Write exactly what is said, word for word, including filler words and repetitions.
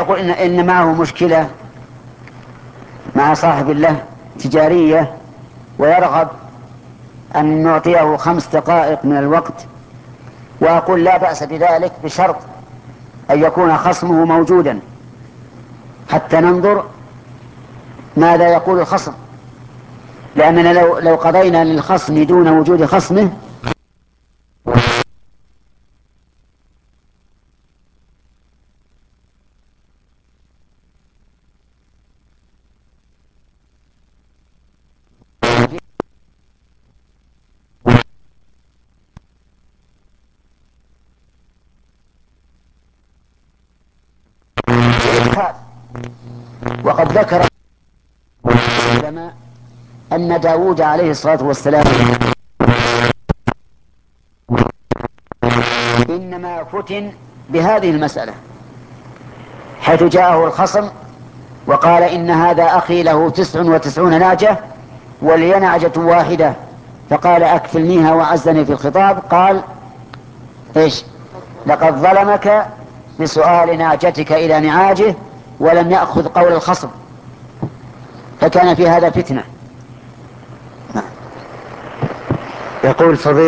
يقول إن, إن معه مشكلة مع صاحب له تجارية ويرغب أن نعطيه خمس دقائق من الوقت، وأقول لا بأس بذلك بشرط أن يكون خصمه موجودا حتى ننظر ماذا يقول الخصم، لأننا لو, لو قضينا للخصم دون وجود خصمه وقد ذكر العلماء أن داود عليه الصلاة والسلام إنما فتن بهذه المسألة، حيث جاءه الخصم وقال إن هذا أخي له تسع وتسعون ناجة ولي نعجة واحدة، فقال أكفلنيها وعزني في الخطاب. قال إيش؟ لقد ظلمك بسؤال ناجتك إلى نعاجه ولم يأخذ قول الخصم، فكان في هذا فتنة. يقول فضيلة